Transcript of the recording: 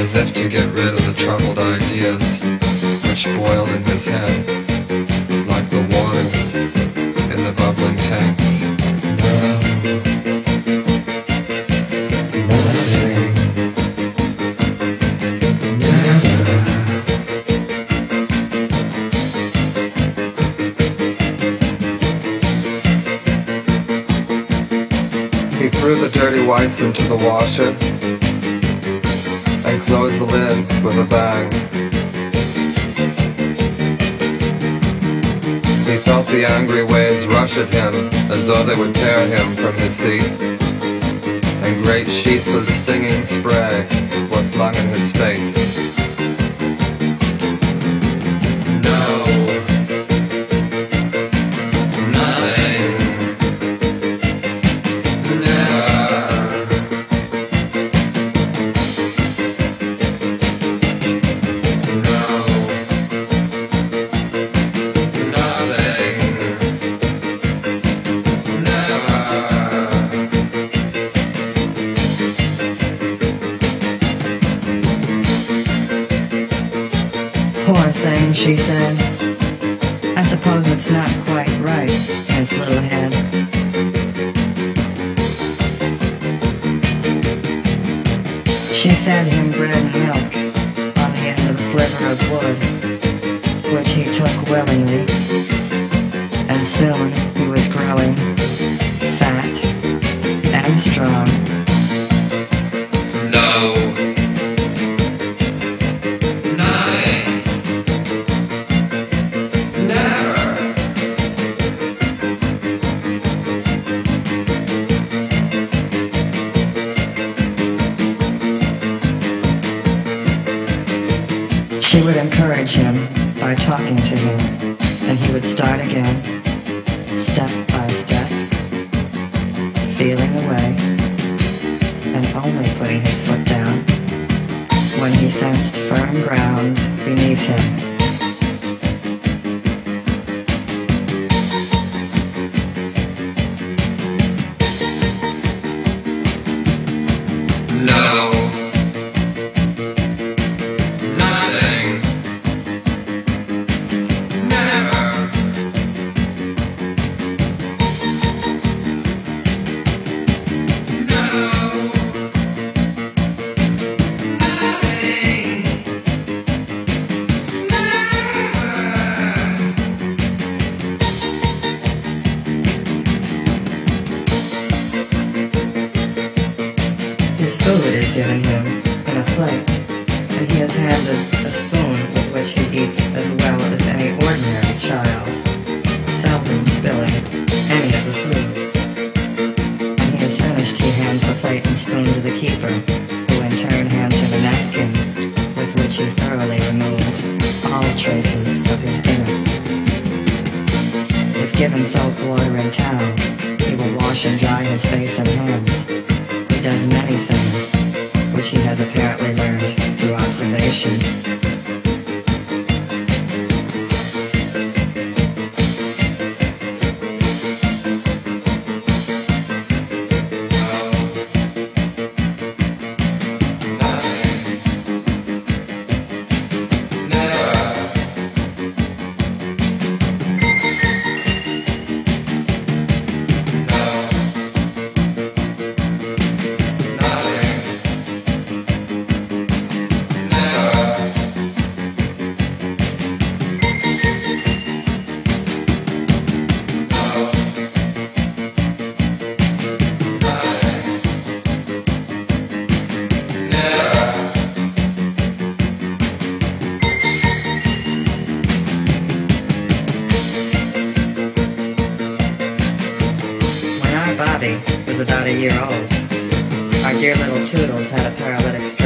as if to get rid of the troubled ideas which boiled in his head, like the water in the bubbling tanks. He threw the dirty whites into the washer and closed the lid with a bang. He felt the angry waves rush at him as though they would tear him from his seat, and great sheets of stinging spray were flung in his face. Poor thing, she said. I suppose it's not quite right in its little head. She fed him bread and milk on the end of a sliver of wood, which he took willingly, and soon he was growing fat and strong. No. She would encourage him by talking to him, and he would start again, step by step, feeling away, and only putting his foot down when he sensed firm ground beneath him. No. His food is given him in a plate, and he is handed a spoon with which he eats as well as any ordinary child, seldom spilling any of the food. When he is finished, he hands the plate and spoon to the keeper, who in turn hands him a napkin with which he thoroughly removes all traces of his dinner. If given soap, water, and towel, he will wash and dry his face and hands. He does many things which he has apparently learned through observation. Bobby was about a year old. Our dear little Toodles had a paralytic stroke.